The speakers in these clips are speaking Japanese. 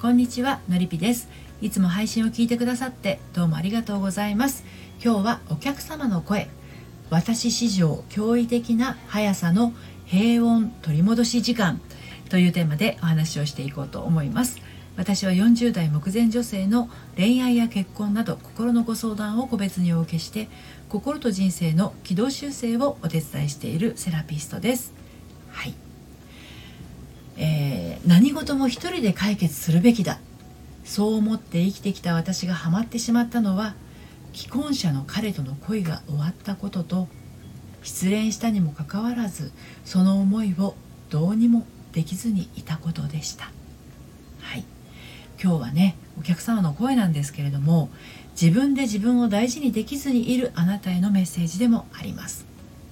こんにちは、のりぴです。いつも配信を聞いてくださってどうもありがとうございます。今日はお客様の声、私史上驚異的な速さの平穏取り戻し時間というテーマでお話をしていこうと思います。私は40代目前女性の恋愛や結婚など心のご相談を個別にお受けして、心と人生の軌道修正をお手伝いしているセラピストです。はい、何事も一人で解決するべきだ、そう思って生きてきた私がハマってしまったのは、既婚者の彼との恋が終わったことと、失恋したにもかかわらずその思いをどうにもできずにいたことでした。はい、今日はね、お客様の声なんですけれども、自分で自分を大事にできずにいるあなたへのメッセージでもあります。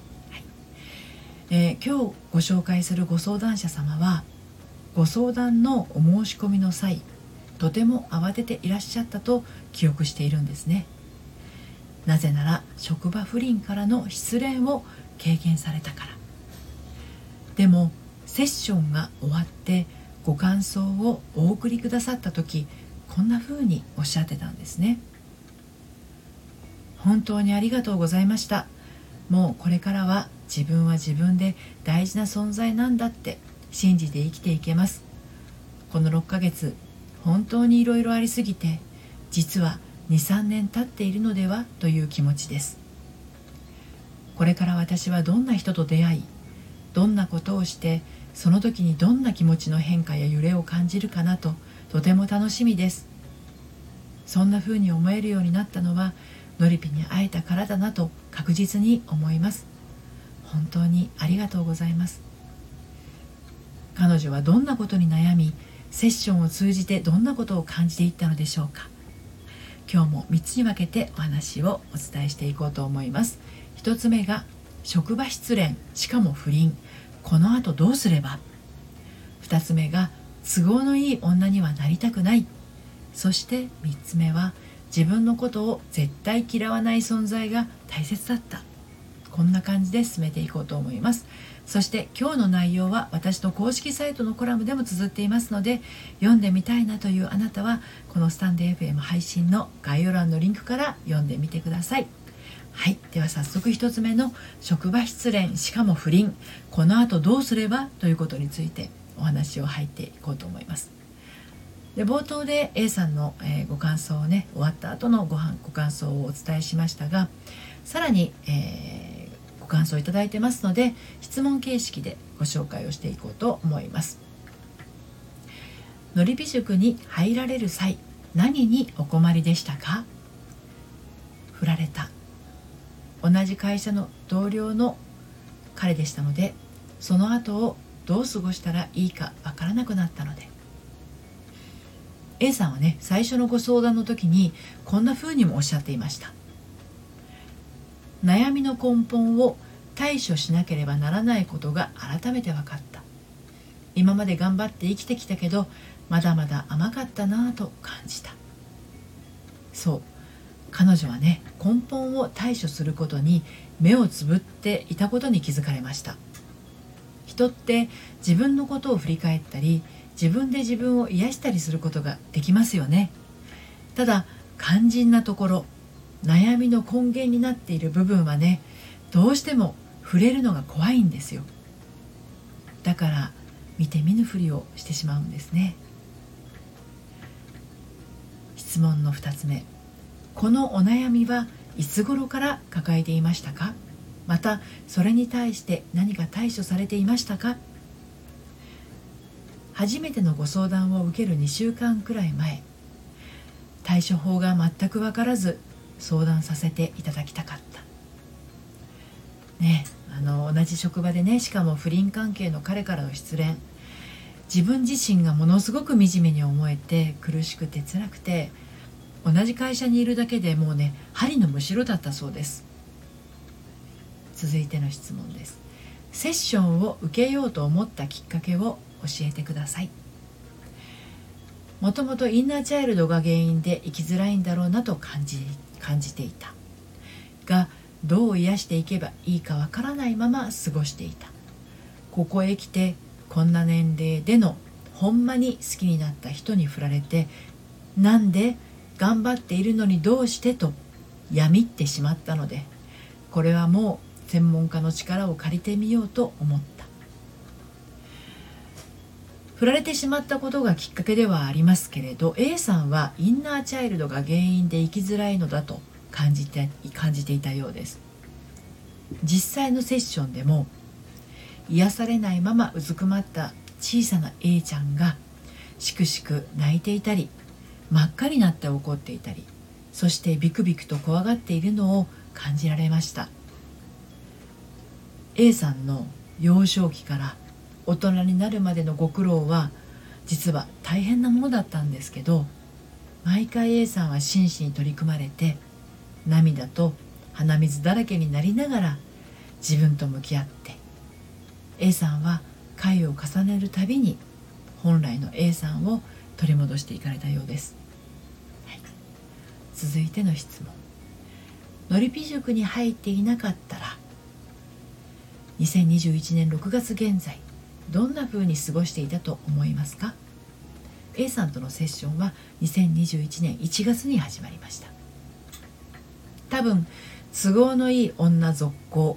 今日ご紹介するご相談者様は、ご相談のお申し込みの際、とても慌てていらっしゃったと記憶しているんですね。なぜなら職場不倫からの失恋を経験されたから。でもセッションが終わってご感想をお送りくださった時、こんな風におっしゃってたんですね。本当にありがとうございました。もうこれからは自分は自分で大事な存在なんだって信じて生きていけます。この6ヶ月本当にいろいろありすぎて、実は 2,3 年経っているのではという気持ちです。これから私はどんな人と出会い、どんなことをして、その時にどんな気持ちの変化や揺れを感じるかなと、とても楽しみです。そんな風に思えるようになったのは、のりぴに会えたからだなと確実に思います。本当にありがとうございます。彼女はどんなことに悩み、セッションを通じてどんなことを感じていったのでしょうか。今日も3つに分けてお話をお伝えしていこうと思います。1つ目が職場失恋、しかも不倫、この後どうすれば。2つ目が都合のいい女にはなりたくない。そして3つ目は自分のことを絶対嫌わない存在が大切だった。こんな感じで進めていこうと思います。そして今日の内容は私の公式サイトのコラムでも綴っていますので、読んでみたいなというあなたはこのスタンド FM 配信の概要欄のリンクから読んでみてください。はい、では早速1つ目の職場失恋、しかも不倫、この後どうすればということについてお話を入っていこうと思います。で、冒頭で A さんの、ご感想をね、終わった後のご感想をお伝えしましたが、さらに、ご感想いただいてますので、質問形式でご紹介をしていこうと思います。のりぴ塾に入られる際、何にお困りでしたか？振られた。同じ会社の同僚の彼でしたので、その後をどう過ごしたらいいかわからなくなったので。A さんはね、最初のご相談の時にこんな風にもおっしゃっていました。悩みの根本を対処しなければならないことが改めて分かった。今まで頑張って生きてきたけど、まだまだ甘かったなぁと感じた。そう、彼女はね、根本を対処することに目をつぶっていたことに気づかれました。人って自分のことを振り返ったり、自分で自分を癒したりすることができますよね。ただ肝心なところ、悩みの根源になっている部分はね、どうしても触れるのが怖いんですよ。だから見て見ぬふりをしてしまうんですね。質問の2つ目、このお悩みはいつ頃から抱えていましたか？またそれに対して何か対処されていましたか？初めてのご相談を受ける2週間くらい前、対処法が全く分からず相談させていただきたかったね。同じ職場でね、しかも不倫関係の彼からの失恋、自分自身がものすごく惨めに思えて、苦しくて辛くて、同じ会社にいるだけでもうね、針のむしろだったそうです。続いての質問です。セッションを受けようと思ったきっかけを教えてください。もともとインナーチャイルドが原因で生きづらいんだろうなと感じていたが、どう癒していけばいいかわからないまま過ごしていた。ここへ来てこんな年齢でのほんまに好きになった人に振られて、なんで頑張っているのにどうしてとやみってしまったので、これはもう専門家の力を借りてみようと思った。振られてしまったことがきっかけではありますけれど、 A さんはインナーチャイルドが原因で生きづらいのだと感じていたようです。実際のセッションでも癒されないままうずくまった小さな A ちゃんがしくしく泣いていたり、真っ赤になって怒っていたり、そしてビクビクと怖がっているのを感じられました。 A さんの幼少期から大人になるまでのご苦労は実は大変なものだったんですけど、毎回 A さんは真摯に取り組まれて、涙と鼻水だらけになりながら自分と向き合って、 A さんは回を重ねるたびに本来の A さんを取り戻していかれたようです。はい、続いての質問。のりぴ塾に入っていなかったら2021年6月現在どんな風に過ごしていたと思いますか？ A さんとのセッションは2021年1月に始まりました。多分都合のいい女続行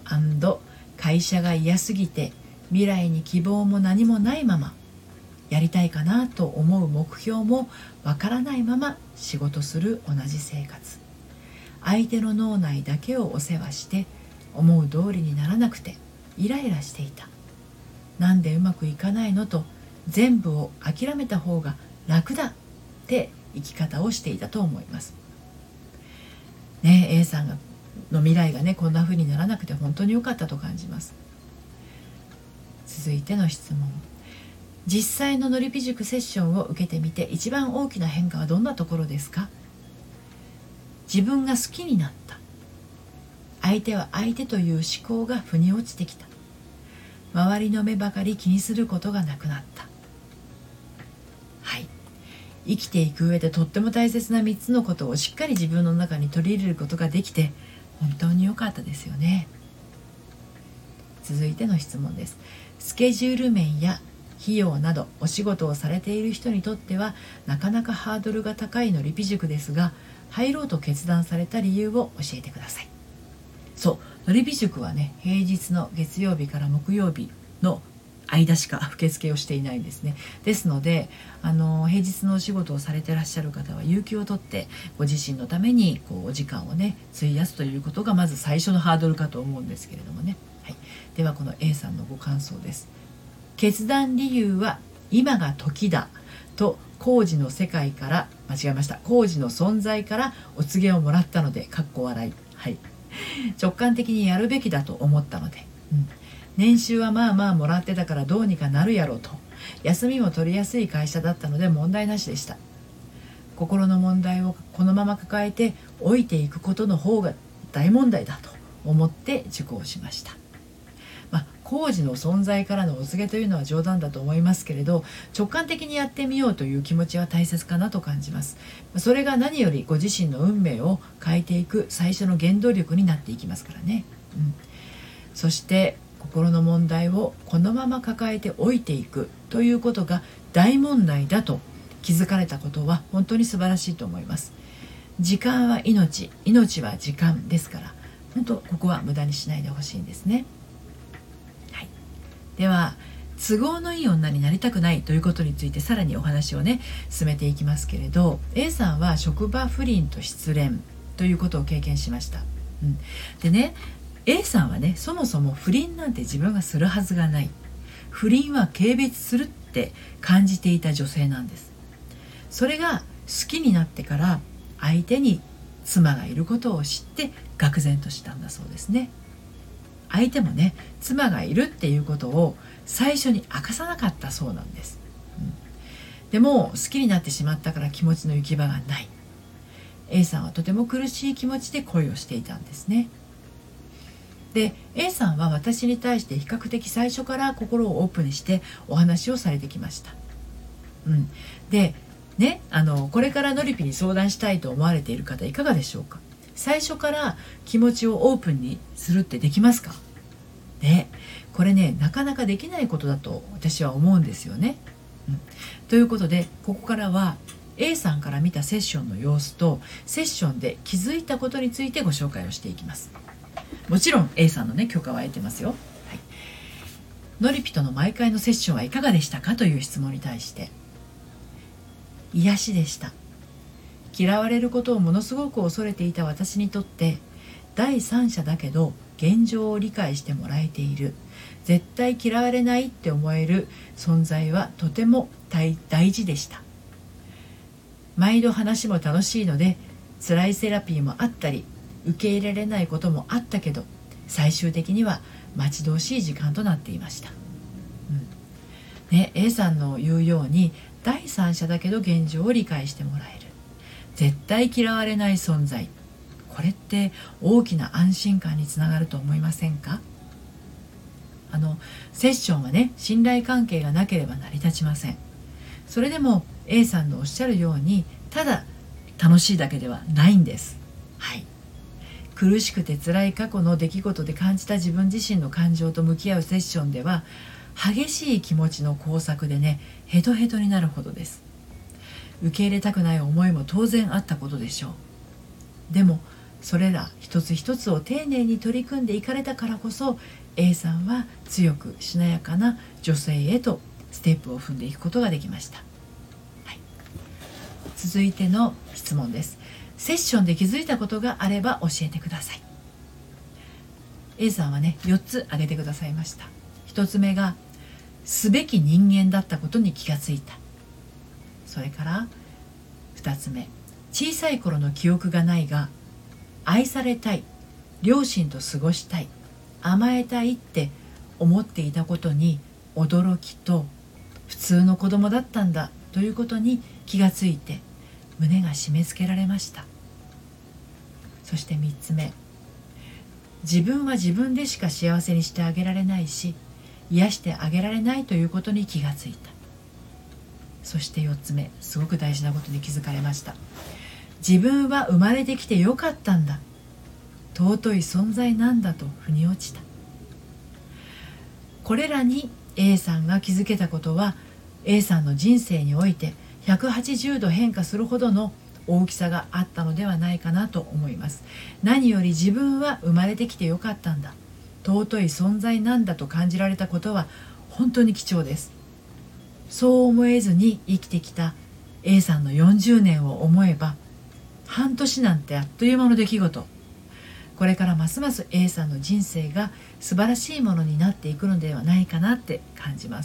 &会社が嫌すぎて未来に希望も何もないまま、やりたいかなと思う目標もわからないまま仕事する同じ生活、相手の脳内だけをお世話して思う通りにならなくてイライラしていた。なんでうまくいかないのと全部を諦めた方が楽だって生き方をしていたと思いますね。 A さんの未来がねこんな風にならなくて本当に良かったと感じます。続いての質問。実際ののりぴ塾セッションを受けてみて一番大きな変化はどんなところですか？自分が好きになった。相手は相手という思考が腑に落ちてきた。周りの目ばかり気にすることがなくなった。はい、生きていく上でとっても大切な3つのことをしっかり自分の中に取り入れることができて本当に良かったですよね。続いての質問です。スケジュール面や費用などお仕事をされている人にとってはなかなかハードルが高いのりぴ塾ですが、入ろうと決断された理由を教えてください。そう、のりぴ塾はね、平日の月曜日から木曜日の間しか受付をしていないんですね。ですので平日のお仕事をされてらっしゃる方は有給を取ってご自身のためにお時間をね費やすということがまず最初のハードルかと思うんですけれどもね。はい、ではこの A さんのご感想です。決断理由は今が時だと工事の世界から間違えました工事の存在からお告げをもらったのでかっこ笑い、はい、直感的にやるべきだと思ったので、年収はまあまあもらってたからどうにかなるやろうと、休みも取りやすい会社だったので問題なしでした。心の問題をこのまま抱えて老いていくことの方が大問題だと思って受講しました。工事の存在からのお告げというのは冗談だと思いますけれど、直感的にやってみようという気持ちは大切かなと感じます。それが何よりご自身の運命を変えていく最初の原動力になっていきますからね。そして心の問題をこのまま抱えて老いていくということが大問題だと気づかれたことは本当に素晴らしいと思います。時間は命、命は時間ですから、本当ここは無駄にしないでほしいんですね。では都合のいい女になりたくないということについてさらにお話をね進めていきますけれど、 A さんは職場不倫と失恋ということを経験しました。でね、 A さんはねそもそも不倫なんて自分がするはずがない、不倫は軽蔑するって感じていた女性なんです。それが好きになってから相手に妻がいることを知って愕然としたんだそうですね。相手もね妻がいるっていうことを最初に明かさなかったそうなんです。でも好きになってしまったから気持ちの行き場がない。 A さんはとても苦しい気持ちで恋をしていたんですね。で A さんは私に対して比較的最初から心をオープンにしてお話をされてきました。でね、これからのりぴに相談したいと思われている方いかがでしょうか。最初から気持ちをオープンにするってできますかね。これねなかなかできないことだと私は思うんですよね。 ということで、ここからは A さんから見たセッションの様子とセッションで気づいたことについてご紹介をしていきます。もちろん A さんのね許可は得てますよ。のりぴとの毎回のセッションはいかがでしたかという質問に対して、癒しでした。嫌われることをものすごく恐れていた私にとって第三者だけど現状を理解してもらえている、絶対嫌われないって思える存在はとても大事でした。毎度話も楽しいので辛いセラピーもあったり受け入れられないこともあったけど、最終的には待ち遠しい時間となっていました。A さんの言うように第三者だけど現状を理解してもらえる、絶対嫌われない存在、これって大きな安心感につながると思いませんか？セッションはね、信頼関係がなければ成り立ちません。それでも A さんのおっしゃるようにただ楽しいだけではないんです。苦しくて辛い過去の出来事で感じた自分自身の感情と向き合うセッションでは、激しい気持ちの交錯でね、ヘトヘトになるほどです。受け入れたくない思いも当然あったことでしょう。でもそれら一つ一つを丁寧に取り組んでいかれたからこそ A さんは強くしなやかな女性へとステップを踏んでいくことができました。続いての質問です。セッションで気づいたことがあれば教えてください。 A さんはね4つ挙げてくださいました。1つ目がすべき人間だったことに気がついた。それから2つ目、小さい頃の記憶がないが愛されたい、両親と過ごしたい、甘えたいって思っていたことに驚きと、普通の子供だったんだということに気がついて胸が締め付けられました。そして3つ目、自分は自分でしか幸せにしてあげられないし癒してあげられないということに気がついた。そして4つ目、すごく大事なことに気づかれました。自分は生まれてきてよかったんだ、尊い存在なんだと腑に落ちた。これらに A さんが気づけたことは A さんの人生において180度変化するほどの大きさがあったのではないかなと思います。何より自分は生まれてきてよかったんだ、尊い存在なんだと感じられたことは本当に貴重です。そう思えずに生きてきた A さんの40年を思えば、半年なんてあっという間の出来事。これからますます A さんの人生が素晴らしいものになっていくのではないかなって感じます。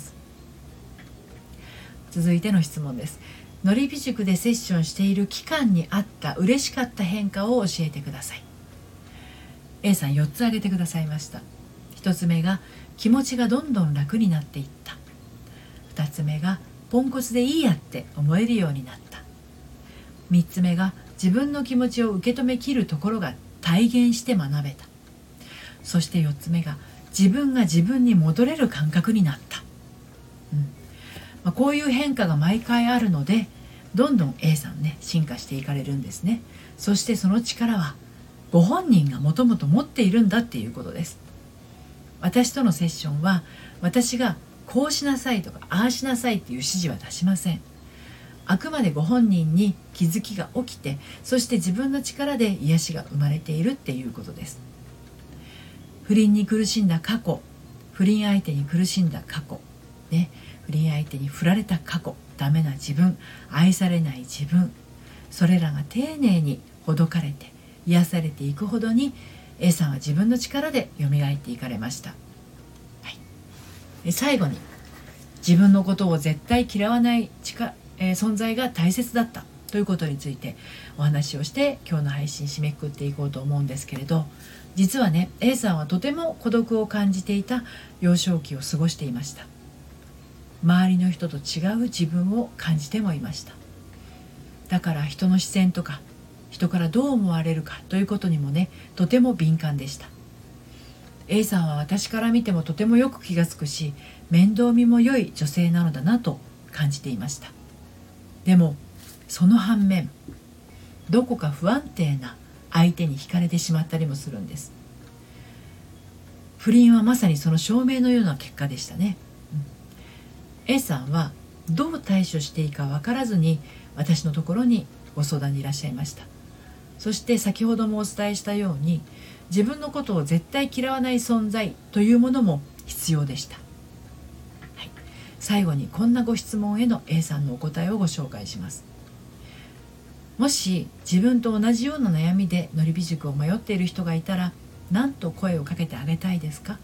続いての質問です。のりび塾でセッションしている期間にあった嬉しかった変化を教えてください。 A さん4つ挙げてくださいました。1つ目が気持ちがどんどん楽になっていった。2つ目がポンコツでいいやって思えるようになった。3つ目が自分の気持ちを受け止めきるところが体現して学べた。そして4つ目が自分が自分に戻れる感覚になった。こういう変化が毎回あるので、どんどん A さんね進化していかれるんですね。そしてその力はご本人がもともと持っているんだっていうことです。私とのセッションは私がこうしなさいとかああしなさいっていう指示は出しません。あくまでご本人に気づきが起きて、そして自分の力で癒しが生まれているっていうことです。不倫に苦しんだ過去、不倫相手に苦しんだ過去、不倫相手に振られた過去、ダメな自分、愛されない自分、それらが丁寧にほどかれて癒されていくほどに A さんは自分の力で蘇っていかれました。最後に、自分のことを絶対嫌わない存在が大切だったということについてお話をして今日の配信締めくくっていこうと思うんですけれど、実はね A さんはとても孤独を感じていた幼少期を過ごしていました。周りの人と違う自分を感じてもいました。だから人の視線とか人からどう思われるかということにもねとても敏感でした。 A さんは私から見てもとてもよく気がつくし、面倒見も良い女性なのだなと感じていました。でもその反面、どこか不安定な相手に惹かれてしまったりもするんです。不倫はまさにその証明のような結果でしたね。A さんはどう対処していいか分からずに私のところにご相談にいらっしゃいました。そして先ほどもお伝えしたように、自分のことを絶対嫌わない存在というものも必要でした。はい、最後にこんなご質問への A さんのお答えをご紹介します。もし自分と同じような悩みでのりび塾を迷っている人がいたら、何と声をかけてあげたいですか？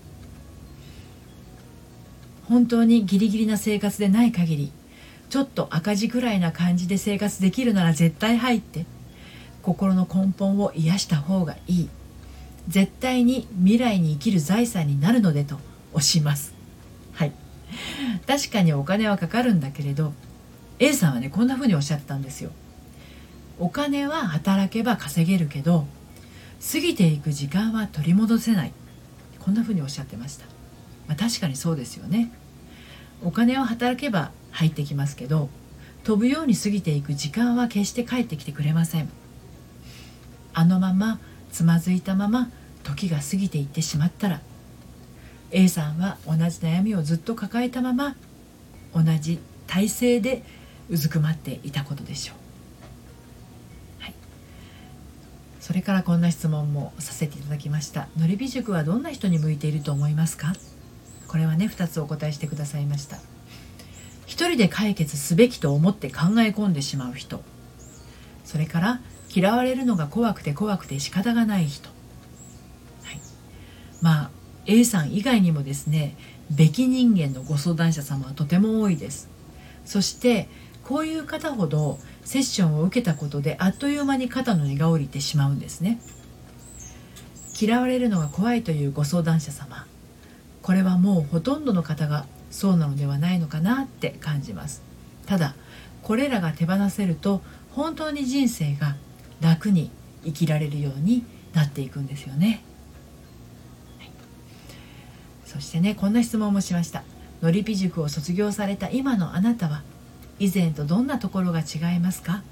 本当にギリギリな生活でない限り、ちょっと赤字くらいな感じで生活できるなら絶対入って、心の根本を癒した方がいい。絶対に未来に生きる財産になるのでと推します。はい。確かにお金はかかるんだけれど、A さんはね、こんな風におっしゃってたんですよ。お金は働けば稼げるけど、過ぎていく時間は取り戻せない。こんな風におっしゃってました。確かにそうですよね。お金は働けば入ってきますけど、飛ぶように過ぎていく時間は決して帰ってきてくれません。あのままつまずいたまま時が過ぎていってしまったら、 A さんは同じ悩みをずっと抱えたまま同じ体勢でうずくまっていたことでしょう。はい、それからこんな質問もさせていただきました。のりび塾はどんな人に向いていると思いますか？これはね、2つお答えしてくださいました。一人で解決すべきと思って考え込んでしまう人、それから嫌われるのが怖くて怖くて仕方がない人。はい、A さん以外にもですね、べき人間のご相談者様はとても多いです。そしてこういう方ほどセッションを受けたことであっという間に肩の荷が下りてしまうんですね。嫌われるのが怖いというご相談者様、これはもうほとんどの方がそうなのではないのかなって感じます。ただこれらが手放せると、本当に人生が楽に生きられるようになっていくんですよね。はい、そしてね、こんな質問もしました。のりび塾を卒業された今のあなたは以前とどんなところが違いますか？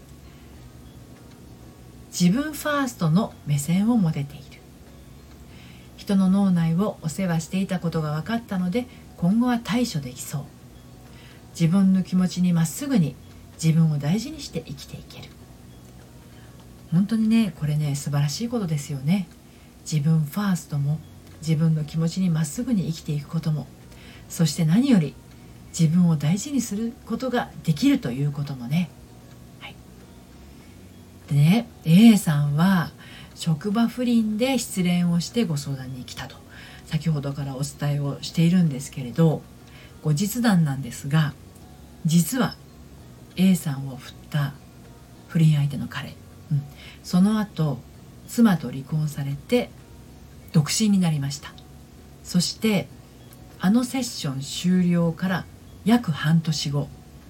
自分ファーストの目線を持てている。人の脳内をお世話していたことが分かったので、今後は対処できそう。自分の気持ちにまっすぐに自分を大事にして生きていける。本当にね、これね、素晴らしいことですよね。自分ファーストも、自分の気持ちにまっすぐに生きていくことも、そして何より自分を大事にすることができるということもね。はい、でね、A さんは職場不倫で失恋をしてご相談に来たと先ほどからお伝えをしているんですけれど、後日談なんですが、実は A さんを振った不倫相手の彼、その後妻と離婚されて独身になりました。そしてあのセッション終了から約半年後、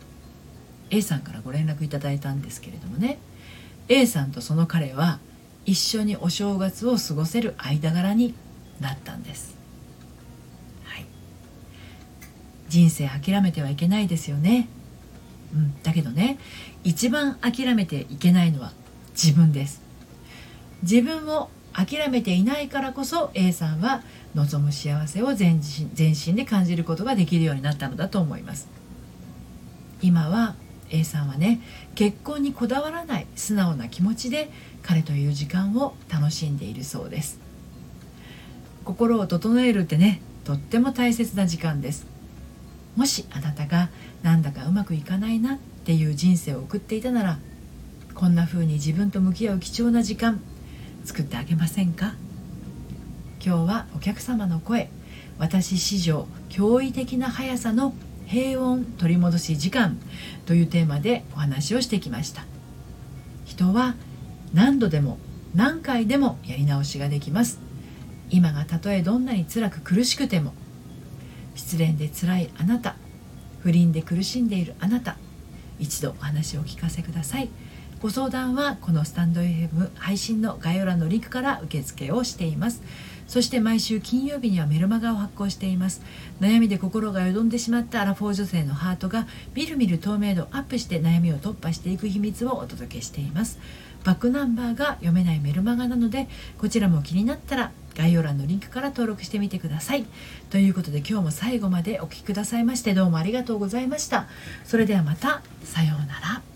A さんからご連絡いただいたんですけれどもね、 A さんとその彼は一緒にお正月を過ごせる間柄になったんです。はい、人生諦めてはいけないですよね。だけどね、一番諦めていけないのは自分です。自分を諦めていないからこそ A さんは望む幸せを全身で感じることができるようになったのだと思います。今は A さんはね、結婚にこだわらない素直な気持ちで彼という時間を楽しんでいるそうです。心を整えるってね、とっても大切な時間です。もしあなたがなんだかうまくいかないなっていう人生を送っていたなら、こんな風に自分と向き合う貴重な時間作ってあげませんか？今日はお客様の声、私史上驚異的な速さの平穏取り戻し時間というテーマでお話をしてきました。人は何度でも何回でもやり直しができます。今がたとえどんなに辛く苦しくても、失恋で辛いあなた、不倫で苦しんでいるあなた、一度お話をお聞かせください。ご相談はこのスタンド FM 配信の概要欄のリンクから受付をしています。そして毎週金曜日にはメルマガを発行しています。悩みで心がよどんでしまったアラフォー女性のハートがみるみる透明度アップして悩みを突破していく秘密をお届けしています。 バックナンバーが読めないメルマガなので、こちらも気になったら概要欄のリンクから登録してみてください。ということで今日も最後までお聞きくださいましてどうもありがとうございました。それではまた、さようなら。